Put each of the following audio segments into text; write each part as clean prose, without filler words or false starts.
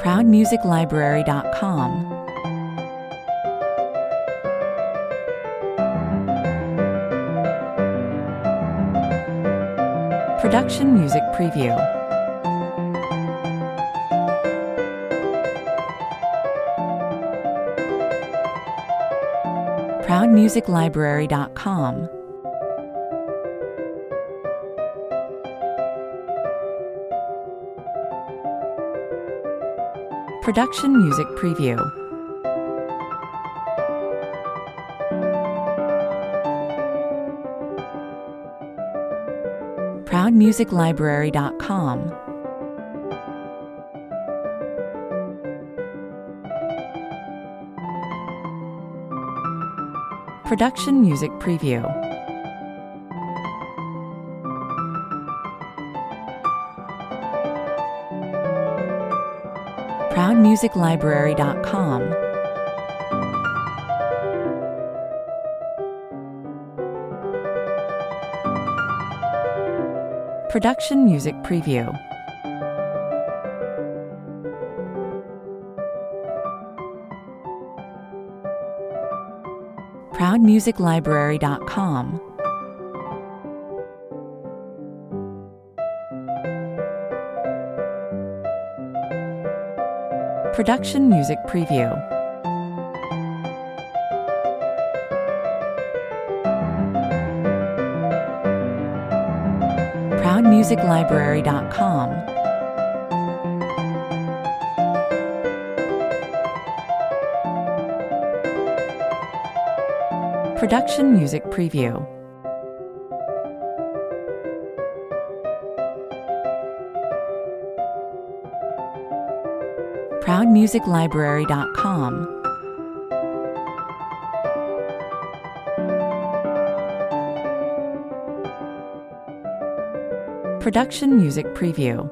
ProudMusicLibrary.com. Production Music Preview. ProudMusicLibrary.com. Production Music Preview. ProudMusicLibrary.com. Production Music Preview. ProudMusicLibrary.com. Production Music Preview. ProudMusicLibrary.com. Production Music Preview. ProudMusicLibrary.com. Production Music Preview. ProudMusicLibrary.com. Production Music Preview.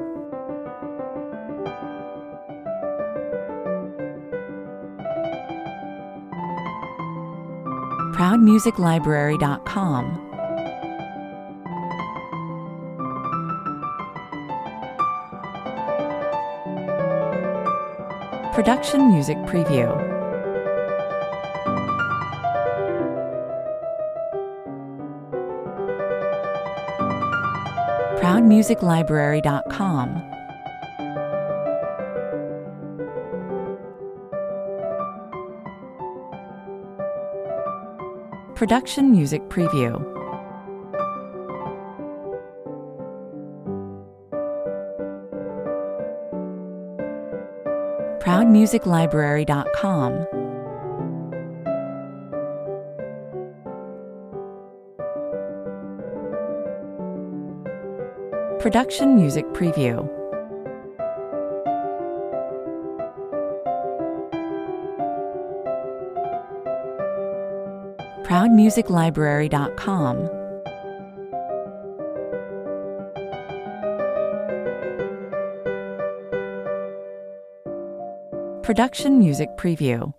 ProudMusicLibrary.com. Production Music Preview. ProudMusicLibrary.com. Production Music Preview. ProudMusicLibrary.com. Production Music Preview. ProudMusicLibrary.com. Production Music Preview.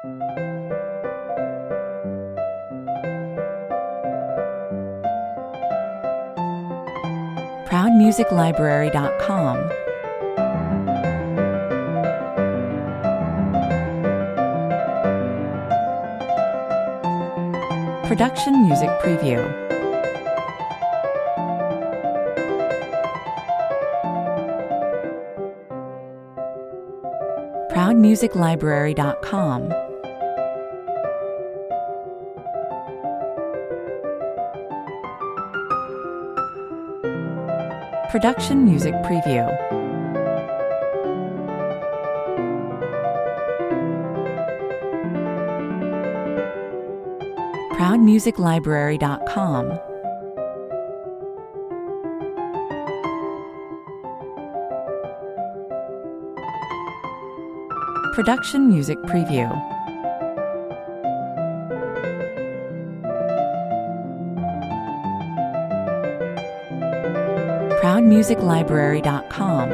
ProudMusicLibrary.com. Production Music Preview. ProudMusicLibrary.com. Production Music Preview. ProudMusicLibrary.com. Production Music Preview. ProudMusicLibrary.com.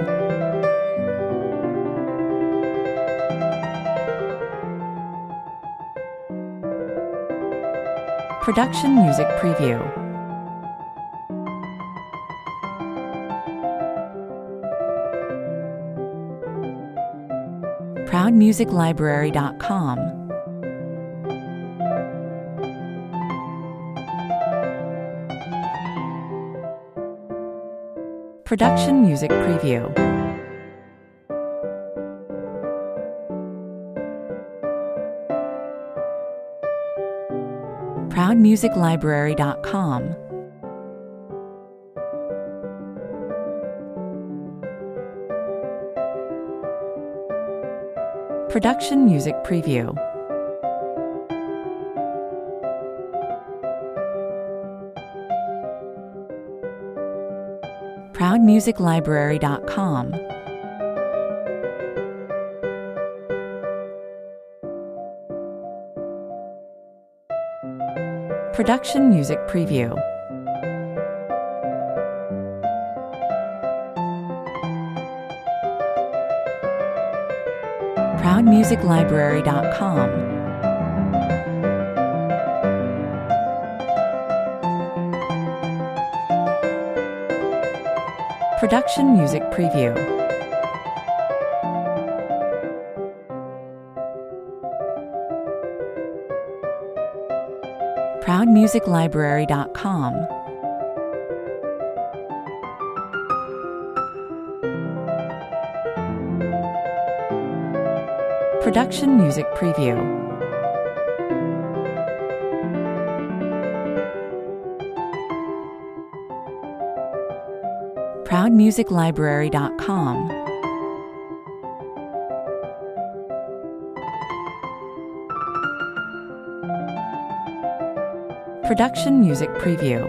Production Music Preview. ProudMusicLibrary.com. Production Music Preview. ProudMusicLibrary.com. Production Music Preview. ProudMusicLibrary.com. Production Music Preview. ProudMusicLibrary.com. Production Music Preview. ProudMusicLibrary.com. Production Music Preview. ProudMusicLibrary.com. Production Music Preview.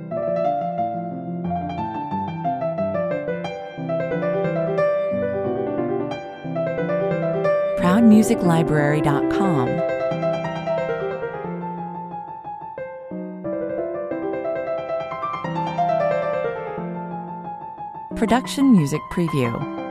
ProudMusicLibrary.com. Production Music Preview.